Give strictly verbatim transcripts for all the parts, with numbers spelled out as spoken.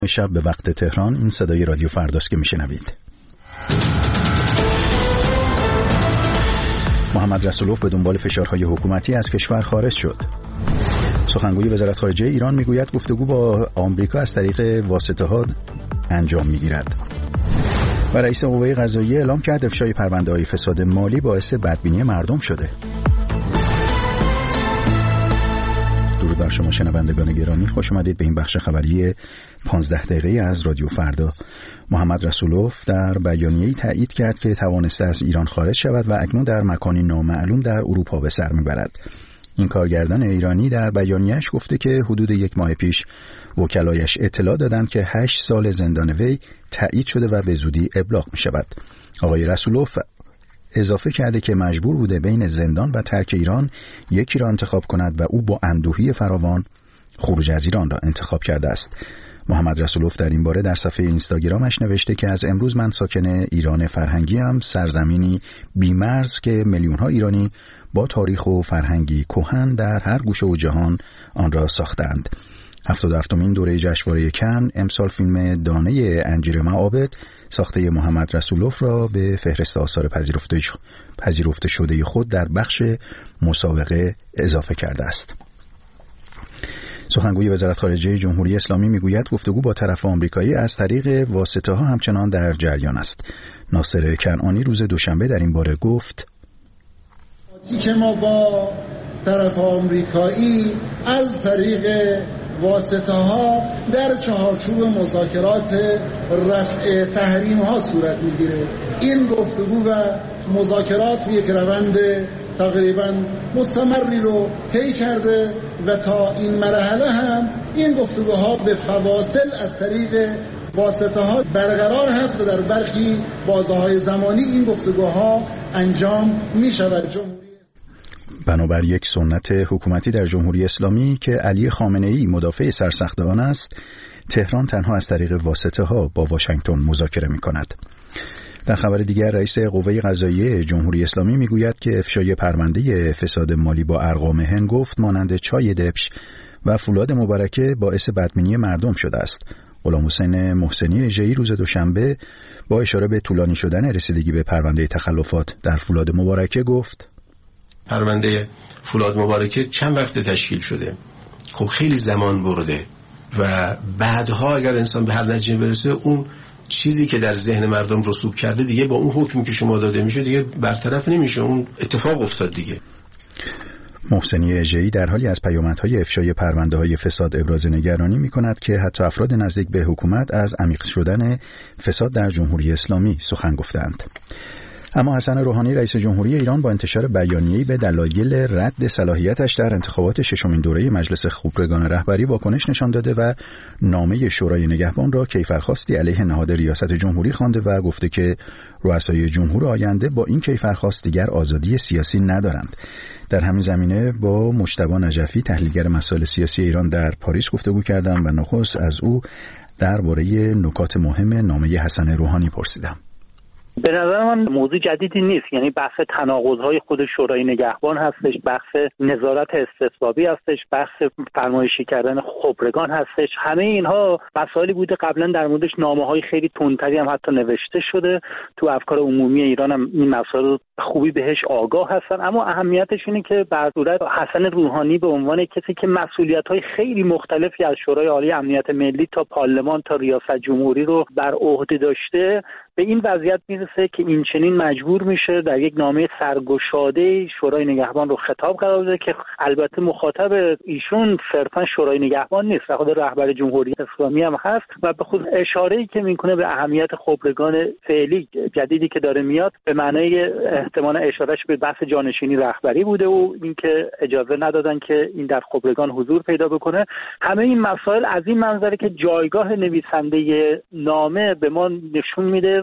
شب به وقت تهران. این صدای رادیو فرداست که میشنوید. محمد رسولوف به دنبال فشارهای حکومتی از کشور خارج شد. سخنگوی وزارت خارجه ایران میگوید گفتگو با آمریکا از طریق واسطه‌ها انجام میگیرد. و رئیس قوه قضاییه اعلام کرد افشای پرونده‌های فساد مالی باعث بدبینی مردم شده. درود بر شما شنوندگان گرامی، خوش آمدید به این بخش خبری پانزده دقیقه‌ای از رادیو فردا. محمد رسولوف در بیانیه‌ای تایید کرد که توانسته از ایران خارج شود و اکنون در مکانی نامعلوم در اروپا به سر میبرد. این کارگردان ایرانی در بیانیه‌اش گفته که حدود یک ماه پیش وکلایش اطلاع دادند که هشت سال زندان وی تایید شده و به زودی ابلاغ می شود. آقای رسولوف اضافه کرده که مجبور بوده بین زندان و ترک ایران یکی را انتخاب کند و او با اندوهی فراوان خروج از ایران را انتخاب کرده است. محمد رسولوف در این باره در صفحه اینستاگرامش نوشته که از امروز من ساکن ایران فرهنگی ام، سرزمینی بی‌مرز که میلیون‌ها ایرانی با تاریخ و فرهنگی کهن در هر گوشه و جهان آن را ساختند. هفتاد و هفتمین دوره جشنواره کن امسال فیلم دانه انجیر معابد ساخته محمد رسولوف را به فهرست آثار پذیرفته پذیرفته شده خود در بخش مسابقه اضافه کرده است. سخنگوی وزارت خارجه جمهوری اسلامی میگوید گفتگو با طرف آمریکایی از طریق واسطه‌ها همچنان در جریان است. ناصر کنعانی روز دوشنبه در این باره گفت: که ما با طرف آمریکایی از طریق واسطه ها در چهارچوب مذاکرات رفع تحریم ها صورت میگیره. این گفتگو و مذاکرات یک روند تقریبا مستمری رو طی کرده و تا این مرحله هم این گفتگوها به فواصل از طریق واسطه ها برقرار هست و در برخی بازه‌های زمانی این گفتگوها انجام می شود. بنابر یک سنت حکومتی در جمهوری اسلامی که علی خامنه‌ای مدافع سرسخت آن است، تهران تنها از طریق واسطه ها با واشنگتن مذاکره می کند. در خبر دیگر رئیس قوه قضاییه جمهوری اسلامی میگوید که افشای پرونده فساد مالی با ارقام هنگفت مانند چای دبش و فولاد مبارکه باعث بدبینی مردم شده است. غلام حسین محسنی اژه‌ای روز دوشنبه با اشاره به طولانی شدن رسیدگی به پرونده تخلفات در فولاد مبارکه گفت: پرونده فولاد مبارکه چند وقت تشکیل شده، خب خیلی زمان برده و بعدها اگر انسان به هر نتیجه برسه اون چیزی که در ذهن مردم رسوب کرده دیگه با اون حکمی که شما داده میشه دیگه برطرف نمیشه، اون اتفاق افتاد دیگه. محسنی اژه‌ای در حالی از پیامدهای افشای پرونده‌های فساد ابراز نگرانی می‌کند که حتی افراد نزدیک به حکومت از عمیق شدن فساد در جمهوری اسلامی سخن گفتند. اما حسن روحانی رئیس جمهوری ایران با انتشار بیانیه‌ای به دلایل رد صلاحیتش در انتخابات ششمین دوره مجلس خبرگان رهبری واکنش نشان داده و نامه شورای نگهبان را کیفرخواستی علیه نهاد ریاست جمهوری خوانده و گفته که رؤسای جمهور آینده با این کیفرخواست دیگر آزادی سیاسی ندارند. در همین زمینه با مجتبی نجفی تحلیلگر مسائل سیاسی ایران در پاریس گفتگو کردم و نخست از او درباره نکات مهم نامه حسن روحانی پرسیدم. به نظر من موضوع جدیدی نیست، یعنی بحث تناقض‌های خود شورای نگهبان هستش، بحث نظارت استثبابی هستش، بحث فرمایشی کردن خبرگان هستش. همه اینها مسائلی بوده قبلا در موردش نامه‌های خیلی تندتری هم حتی نوشته شده. تو افکار عمومی ایران هم این مسائل خوبی بهش آگاه هستن، اما اهمیتش اینه که به صورت حسن روحانی به عنوان کسی که مسئولیت‌های خیلی مختلفی از شورای عالی امنیت ملی تا پارلمان تا ریاست جمهوری رو بر عهده داشته، به این وضعیت میرسه که این چنین مجبور میشه در یک نامه سرگشاده شورای نگهبان رو خطاب قرار بده که البته مخاطب ایشون صرفا شورای نگهبان نیست، خود رهبر جمهوری اسلامی هم هست و به خود اشاره‌ای که میکنه به اهمیت خبرگان فعلی جدیدی که داره میاد، به معنای احتمال اشارهش به بحث جانشینی رهبری بوده و اینکه اجازه ندادن که این در خبرگان حضور پیدا بکنه. همه این مسائل از این منظره که جایگاه نویسنده نامه به ما نشون میده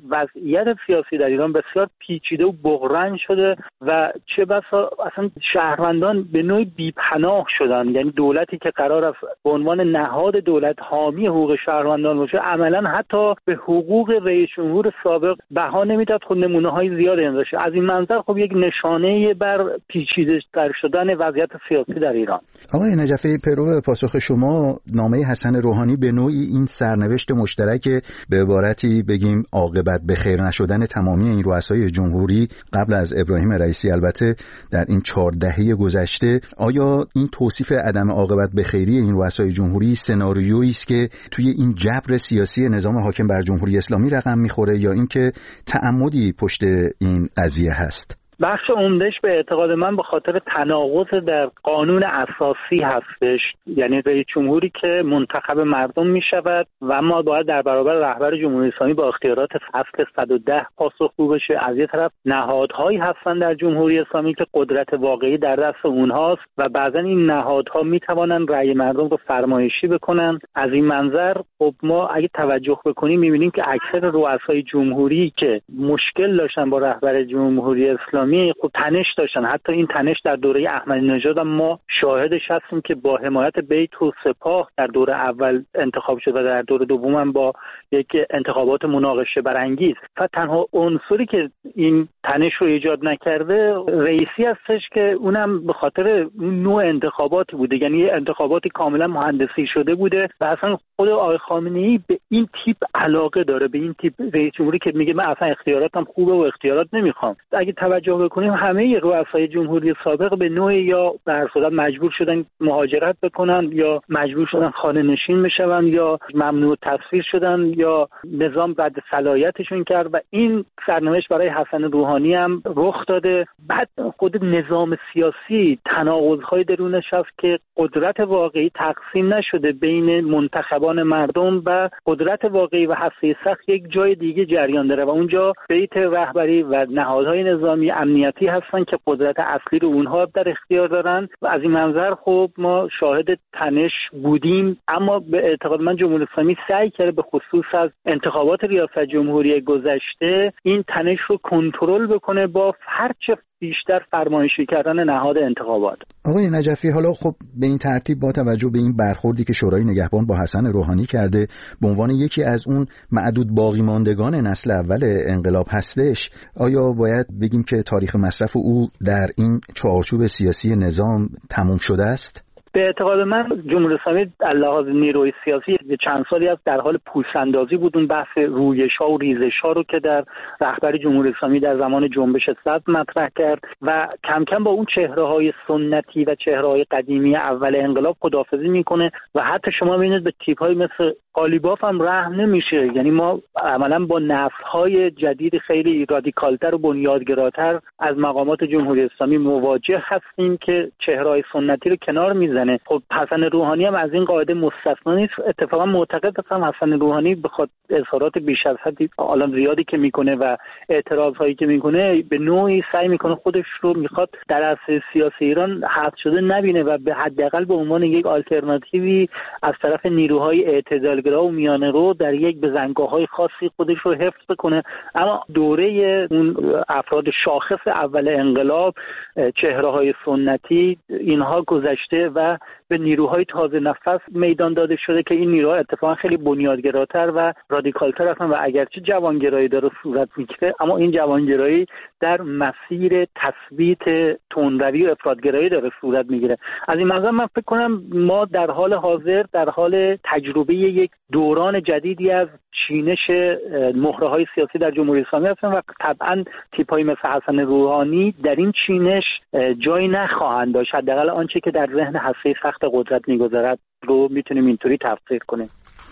وضعیت سیاسی در ایران بسیار پیچیده و بغرنج شده و چه بسا اصلا شهروندان به نوعی بی‌پناه شدن. یعنی دولتی که قرار است به عنوان نهاد دولت حامی حقوق شهروندان باشه، عملاً حتی به حقوق رئیس جمهور سابق بها نمیداد. خود نمونه‌های زیادی داشته. از این منظر خب یک نشانه بر پیچیده‌تر شدن وضعیت سیاسی در ایران. آقای نجفی، پرو پاسخ شما نامه حسن روحانی به نوعی این سرنوشت مشترک به عبارتی بگیم عاقبت به خیر نشدن تمامی این رؤسای جمهوری قبل از ابراهیم رئیسی البته در این چهار دهه گذشته، آیا این توصیف عدم عاقبت به خیری این رؤسای جمهوری سناریویی است که توی این جبر سیاسی نظام حاکم بر جمهوری اسلامی رقم میخوره یا اینکه تعمدی پشت این قضیه هست؟ بخش عمدهش به اعتقاد من به خاطر تناقض در قانون اساسی هستش. یعنی رئیس جمهوری که منتخب مردم می شود و ما باید در برابر رهبر جمهوری اسلامی با اختیارات فصل صد و ده پاسخگو بشه. از یک طرف نهادهایی هستن در جمهوری اسلامی که قدرت واقعی در دست اونهاست و بعضا این نهادها می توانن رأی مردم رو فرمایشی بکنن. از این منظر خب ما اگه توجه بکنیم می بینیم که اکثر رؤسای جمهوری که مشکل داشتن با رهبر جمهوری اسلامی خب تنش داشتن. حتی این تنش در دوره احمدی نژاد هم ما شاهدش هستیم که با حمایت بیت و سپاه در دوره اول انتخاب شد و در دوره دوم هم با یک انتخابات مناقشه برانگیز. و تنها عنصری که این تنش رو ایجاد نکرده رئیسی هستش که اونم به خاطر نوع انتخاباتی بوده. یعنی انتخاباتی کاملا مهندسی شده بوده و اصلا خود آقای خامنه‌ای به این تیپ علاقه داره، به این تیپ رئیس جمهوری که میگه من اصلا اختیاراتم خوبه و اختیارات نمیخوام. اگه توجه بکنیم همه رؤسای جمهوری سابق به نوعی یا به هر صورت مجبور شدن مهاجرت بکنن یا مجبور شدن خانه نشین بشن یا ممنوع تسفیر شدن یا نظام رد صلاحیتشون کرد و این سرنوشت برای حسن روحانی هم رخ داده. بعد خود نظام سیاسی تناقض‌های درونش هست که قدرت واقعی تقسیم نشده بین منتخبان مردم و قدرت واقعی و هسته سخت یک جای دیگه جریان داره و اونجا بیت رهبری و نهادهای نظامی امنیتی هستن که قدرت اصلی رو اونها در اختیار دارن و از این منظر خب ما شاهد تنش بودیم. اما به اعتقاد من جمهوری اسلامی سعی کرده به خصوص از انتخابات ریاست جمهوری گذشته این تنش رو کنترل بکنه با هرچه بیشتر فرمایشی کردن نهاد انتخابات. آقای نجفی، حالا خب به این ترتیب با توجه به این برخوردی که شورای نگهبان با حسن روحانی کرده به عنوان یکی از اون معدود باقی ماندگان نسل اول انقلاب هستش، آیا باید بگیم که تاریخ مصرف او در این چارچوب سیاسی نظام تموم شده است؟ به اعتقاد من جمهوری اسلامی از لحاظ نیروی سیاسی چند سالی است در حال پوست‌اندازی بود. اون بحث رویش‌ها و ریزش‌ها رو که در رهبری جمهوری اسلامی در زمان جنبش صدر مطرح کرد و کم کم با اون چهره‌های سنتی و چهره‌های قدیمی اول انقلاب خداحافظی میکنه و حتی شما می‌بینید به تیپ‌های مثل قالیباف هم رحم نمیشه. یعنی ما عملاً با نسل‌های جدید خیلی رادیکال‌تر و بنیادگراتر از مقامات جمهوری اسلامی مواجه هستیم که چهره‌های سنتی رو کنار می‌زنه. خب حسن روحانی هم از این قاعده مستثنا نیست. اتفاقا معتقد هستم حسن روحانی بخاطر اظهارات بیش از حد الان زیادی که میکنه و اعتراض هایی که میکنه به نوعی سعی میکنه خودش رو میخواد در عرصه سیاسی ایران حذف شده نبینه و به حداقل به عنوان یک آلترناتیوی از طرف نیروهای اعتدالگرا و میانه رو در یک بزنگاه‌های خاصی خودش رو حفظ بکنه. اما دوره اون افراد شاخص اول انقلاب، چهره‌های سنتی، اینها گذشته و به نیروهای تازه نفس میدان داده شده که این نیروها اتفاقا خیلی بنیادگراتر و رادیکالتر هستن و اگرچه جوانگرایی داره صورت میگیره اما این جوانگرایی در مسیر تثبیت تندروی و افراطگرایی داره صورت میگیره. از این منظر من فکر کنم ما در حال حاضر در حال تجربه یک دوران جدیدی از چینش مهره‌های سیاسی در جمهوری اسلامی هستن و طبعا تیپ‌های مثل حسن روحانی در این چینش جایی نخواهند داشت. حداقل آنچه که در ذهن هسته سخت قدرت می‌گذرد رو میتونیم اینطوری تفسیر کنیم.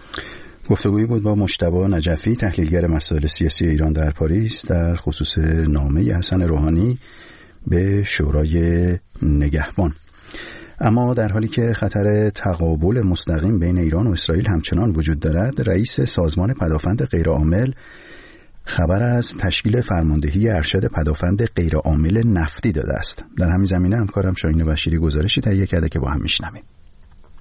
گفتگویی بود با مجتبی نجفی، تحلیلگر مسائل سیاسی ایران در پاریس، در خصوص نامه حسن روحانی به شورای نگهبان. اما در حالی که خطر تقابل مستقیم بین ایران و اسرائیل همچنان وجود دارد، رئیس سازمان پدافند غیرعامل خبر از تشکیل فرماندهی ارشد پدافند غیرعامل نفتی داده است. در همین زمینه همکارم شاهین بشیری گزارشی تهیه کرده که با هم میشنویم.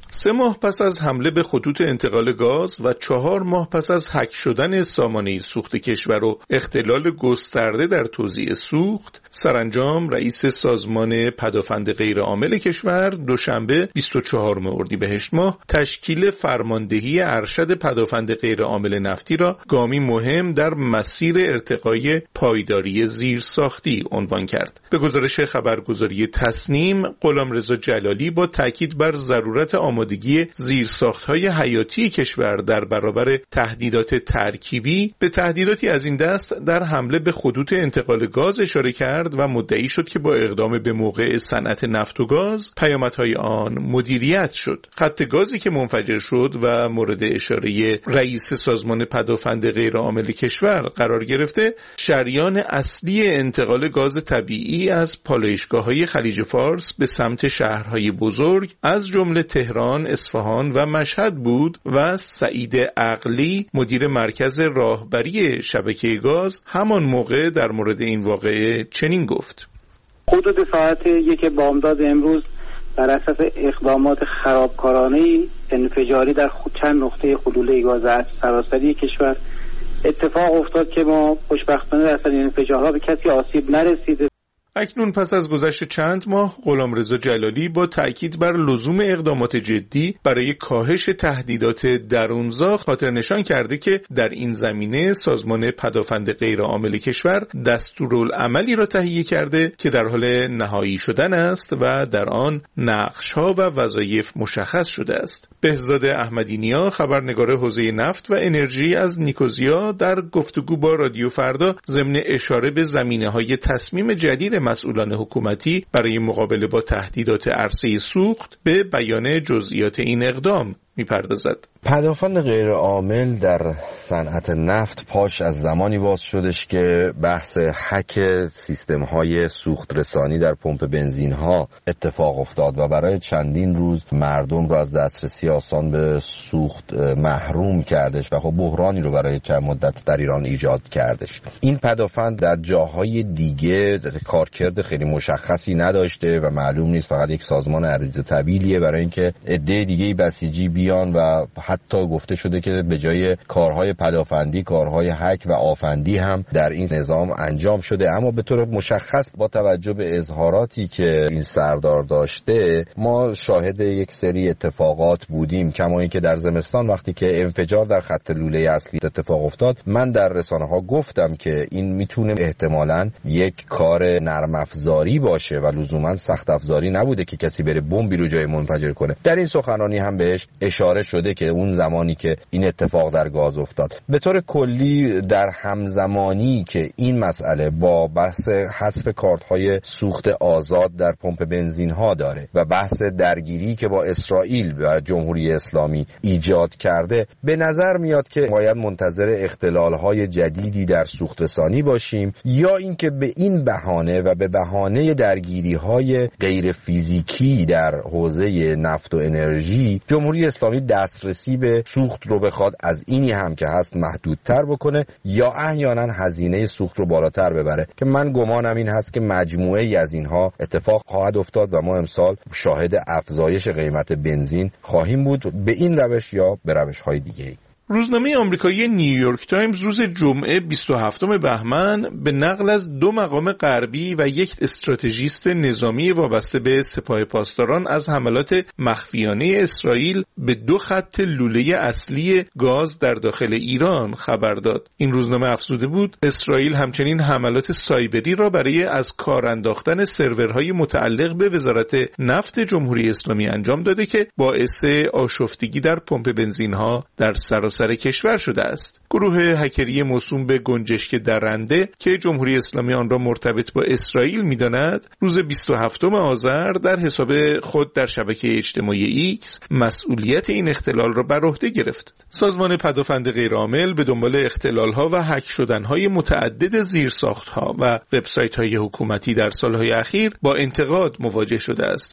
سه ماه پس از حمله به خطوط انتقال گاز و چهار ماه پس از هک شدن سامانه سوخت کشور و اختلال گسترده در توزیع سوخت، سرانجام رئیس سازمان پدافند غیرعامل کشور دوشنبه بیست و چهارم اردیبهشت ماه تشکیل فرماندهی ارشد پدافند غیرعامل نفتی را گامی مهم در مسیر ارتقای پایداری زیرساختی عنوان کرد. به گزارش خبرگزاری تصنیم، غلامرضا جلالی با تاکید بر ضرورت آمادگی زیرساخت‌های حیاتی کشور در برابر تهدیدات ترکیبی به تهدیداتی از این دست در حمله به خطوط انتقال گاز اشاره کرد و مدعی شد که با اقدام به موقع صنعت نفت و گاز پیامدهای آن مدیریت شد. خط گازی که منفجر شد و مورد اشاره رئیس سازمان پدافند غیرعامل کشور قرار گرفته، شریان اصلی انتقال گاز طبیعی از پالایشگاه‌های خلیج فارس به سمت شهرهای بزرگ از جمله تهران، اصفهان و مشهد بود و سعید عقلی مدیر مرکز راهبری شبکه گاز همان موقع در مورد این واقعه چنین گفت: حدود ساعت یک بامداد امروز بر اساس اقدامات خرابکارانه انفجاری در چند نقطه حلول گاز سراسری کشور اتفاق افتاد که ما خوشبختانه در اثر این انفجارها به کسی آسیب نرسیده. اکنون پس از گذشت چند ماه، غلامرضا جلالی با تأکید بر لزوم اقدامات جدی برای کاهش تهدیدات درونزا خاطر نشان کرده که در این زمینه سازمان پدافند غیرعامل کشور دستورالعملی را تهیه کرده که در حال نهایی شدن است و در آن نقش‌ها و وظایف مشخص شده است. بهزاد احمدی‌نیا، خبرنگار حوزه نفت و انرژی از نیکوزیا، در گفتگو با رادیو فردا ضمن اشاره به زمینه‌های تصمیم جدید مسئولان حکومتی برای مقابله با تهدیدات عرصه سوخت به بیان جزئیات این اقدام می‌پردازد. پدافند غیرعامل در صنعت نفت پاش از زمانی باز شدش که بحث هک سیستم‌های سوخت رسانی در پمپ بنزین‌ها اتفاق افتاد و برای چندین روز مردم را از دسترسی آسان به سوخت محروم کردش و خب بحرانی رو برای چند مدت در ایران ایجاد کردش. این پدافند در جاهای دیگه کارکرد خیلی مشخصی نداشته و معلوم نیست، فقط یک سازمان عریض طویلیه برای اینکه عده دیگه بسیجی بیان و حتی گفته شده که به جای کارهای پدافندی کارهای هک و آفندی هم در این نظام انجام شده. اما به طور مشخص با توجه به اظهاراتی که این سردار داشته ما شاهد یک سری اتفاقات بودیم، کما اینکه در زمستان وقتی که انفجار در خط لوله اصلی اتفاق افتاد من در رسانه ها گفتم که این میتونه احتمالاً یک کار نرم افزاری باشه و لزوما سخت افزاری نبوده که کسی بره بمبی رو جای منفجر کنه. در این سخنرانی هم بهش اشاره شده که اون زمانی که این اتفاق در گاز افتاد. به طور کلی در همزمانی که این مسئله با بحث حذف کارت‌های سوخت آزاد در پمپ بنزین ها داره و بحث درگیری که با اسرائیل و جمهوری اسلامی ایجاد کرده، به نظر میاد که باید منتظر اختلال‌های جدیدی در سوخت رسانی باشیم یا اینکه به این بهانه و به بهانه درگیری‌های غیر فیزیکی در حوزه نفت و انرژی جمهوری اسلامی دسترسی به سوخت رو بخواد از اینی هم که هست محدودتر بکنه یا احیانا هزینه سوخت رو بالاتر ببره، که من گمانم این هست که مجموعه ای از اینها اتفاق خواهد افتاد و ما امسال شاهد افزایش قیمت بنزین خواهیم بود به این روش یا به روش‌های دیگه‌ای. روزنامه آمریکایی نیویورک تایمز روز جمعه بیست و هفتم بهمن به نقل از دو مقام غربی و یک استراتژیست نظامی وابسته به سپاه پاسداران از حملات مخفیانه اسرائیل به دو خط لوله اصلی گاز در داخل ایران خبر داد. این روزنامه افزوده بود اسرائیل همچنین حملات سایبری را برای از کار انداختن سرورهای متعلق به وزارت نفت جمهوری اسلامی انجام داده که باعث آشفتگی در پمپ بنزین‌ها در سراسر سر کشور شده است. گروه هکری موسوم به گنجشک درنده که جمهوری اسلامی آن را مرتبط با اسرائیل می‌داند، روز بیست و هفتم آذر در حساب خود در شبکه اجتماعی ایکس مسئولیت این اختلال را بر عهده گرفت. سازمان پدافند غیرعامل به دنبال اختلال‌ها و هک شدن‌های متعدد زیرساخت‌ها و وبسایت‌های حکومتی در سال‌های اخیر با انتقاد مواجه شده است.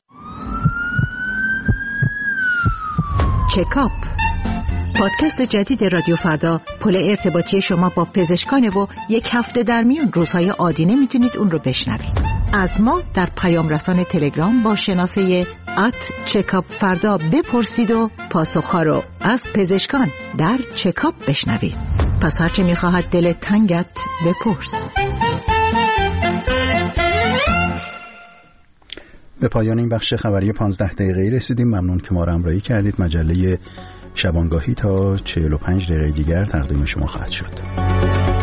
چکاپ پادکست جدید رادیو فردا پل ارتباطی شما با پزشکان و یک هفته در میون روزهای عادی نمیتونید اون رو بشنوید. از ما در پیام رسان تلگرام با شناسه ات چکاپ فردا بپرسید و پاسخها رو از پزشکان در چکاپ بشنوید. پس هرچه میخواهد دلت تنگت بپرس. به پایان این بخش خبری پانزده دقیقه‌ای رسیدیم. ممنون که ما را همراهی کردید. مجله شبانگاهی تا چهل و پنج دقیقه دیگر تقدیم شما خواهد شد.